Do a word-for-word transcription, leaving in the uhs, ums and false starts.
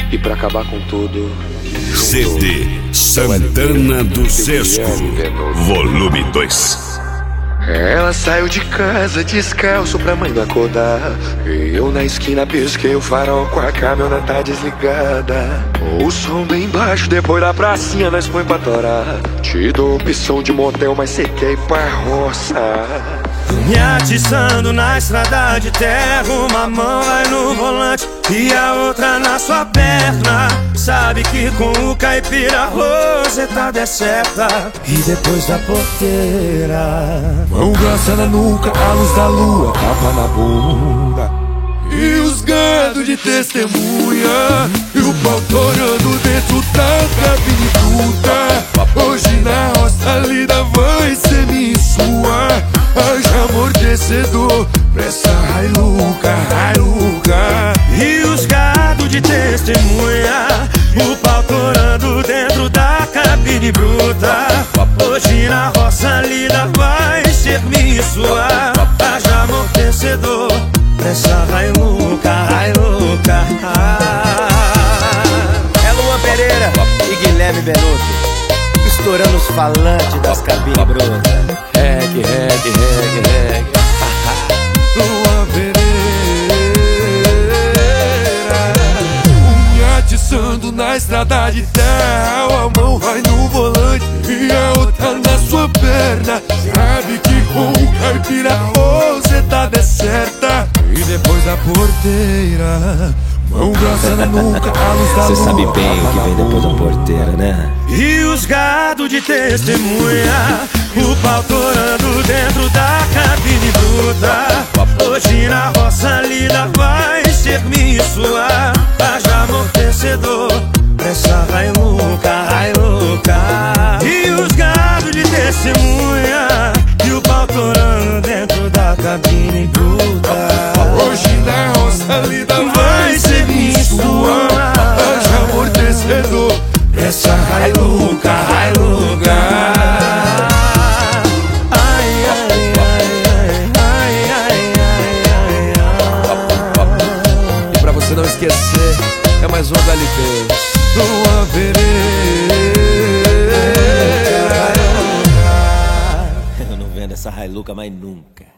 E pra acabar com tudo, C D Santana do Sesco, volume dois. Ela saiu de casa descalço pra mãe não acordar. E eu na esquina pisquei o farol com a caminhoneta desligada. O som bem baixo, depois da pracinha nós põe pra torar. Te dou opção de motel, mas cê quer ir pra roça. Me atiçando na estrada de terra, uma mão vai no volante e a outra na sua perna. Sabe que com o caipira roseta é certa. E depois da porteira, mão grossa na nuca, a luz da lua, tapa na bunda. E os gado de testemunha, e o pau torando dentro da cabine bruta. Hoje na roça a lida vai ser minha e sua. Haja amortecedor pra essa railuca, railuca. E os gado de testemunha, o pau torando dentro da cabine bruta. Hoje na roça a lida vai ser minha e sua. Haja amortecedor pra essa railuca, railuca. É Luan Pereira e Guilherme Benuto, estourando os falantes das cabines brutas. Reggae, reggae, reggae, reggae. Luan Pereira, unha atiçando na estrada de terra. A mão vai no volante e a outra na sua perna. Sabe que com o caipira roseta é certa. E depois da porteira, mão grossa na nuca, a luz da lua. Cê sabe bem o que vem depois da porteira, né? E os gado de testemunha, o pau torando dentro da cabine bruta. Hoje na roça a lida vai ser minha e sua. Haja amortecedor pra essa railuca, railuca. E os gado de testemunha, e o pau torando dentro da cabine bruta. Hoje na roça a lida vai ser minha e sua. Haja amortecedor pra essa railuca, railuca. Se não esquecer, é mais um H L P. Luan Pereira, Eu não vendo essa railuca mais nunca.